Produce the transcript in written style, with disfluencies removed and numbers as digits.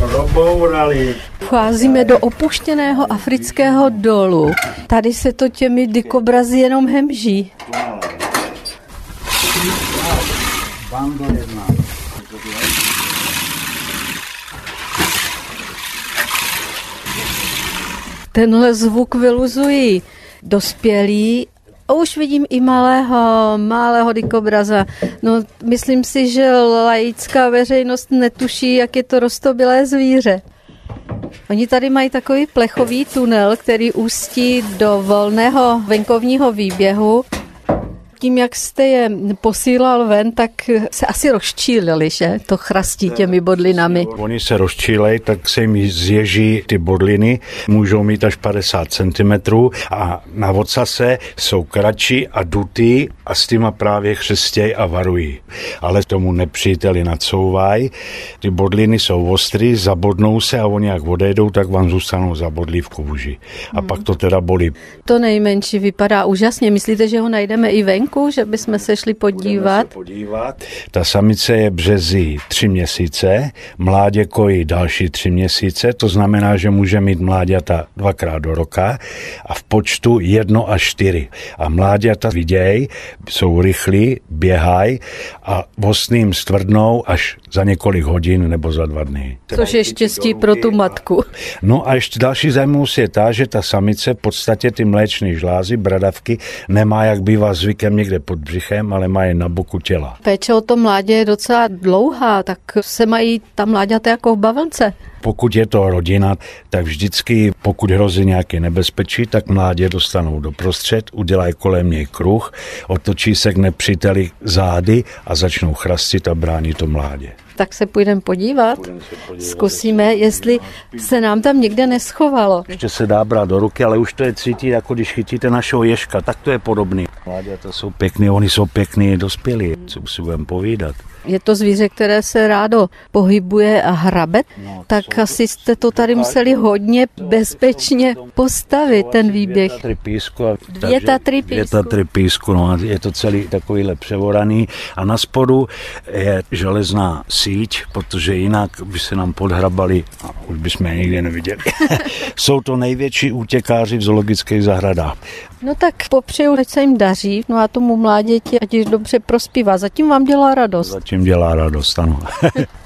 Robourali. Vcházíme do opuštěného afrického dolu. Tady se to těmi dykobrazy jenom hemží. Tenhle zvuk vyluzují dospělí. A už vidím i malého dykobraza. No, myslím si, že laická veřejnost netuší, jak je to roztobilé zvíře. Oni tady mají takový plechový tunel, který ústí do volného venkovního výběhu. Tím, jak jste je posílal ven, tak se asi rozčílili, že? To chrastí těmi bodlinami. Oni se rozčílejí, tak se jim zježí ty bodliny, můžou mít až 50 cm a na ocase jsou kratší a dutý a s těma právě chřestěj a varují. Ale tomu nepříteli nadsouvají. Ty bodliny jsou ostrý, zabodnou se a oni jak odejdou, tak vám zůstanou zabodlí v kůži. A pak to teda bolí. To nejmenší vypadá úžasně. Myslíte, že ho najdeme i venku? Že bychom se šli podívat? Ta samice je březí 3 měsíce, mládě kojí další 3 měsíce, to znamená, že může mít mláďata 2krát do roka a v počtu 1 až 4. A mláďata vidějí, jsou rychlí, běhají a vostným stvrdnou až za několik hodin nebo za 2 dny. Což je štěstí pro tu matku. No a ještě další zajímavost je ta, že ta samice v podstatě ty mléčné žlázy, bradavky, nemá, jak bývá zvykem, někde pod břichem, ale má je na boku těla. Péče o to mládě je docela dlouhá, tak se mají ta mláďata jako v bavlnce. Pokud je to rodina, tak vždycky, pokud hrozí nějaké nebezpečí, tak mládě dostanou doprostřed, udělají kolem něj kruh, otočí se k nepříteli zády a začnou chrastit a bránit to mládě. Tak se půjdeme podívat. Zkusíme, jestli se nám tam někde neschovalo. Ještě se dá brát do ruky, ale už to je cítit, jako když chytíte našeho ježka, tak to je podobný. Mláďata jsou pěkný, oni jsou pěkný dospělí, co si budeme povídat. Je to zvíře, které se rádo pohybuje a hrabe, tak asi jste to tady museli hodně bezpečně postavit, ten výběh. 2 tatry písku, no, je to celý takovýhle převoraný a na spodu je železná síť, protože jinak by se nám podhrabali a už bychom je nikdy neviděli. Jsou to největší útěkáři v zoologických zahradách. No tak popřeju, ať se jim daří, no a tomu mláděti, ať již dobře prospívá. Zatím vám dělá radost. Zatím dělá radost, ano.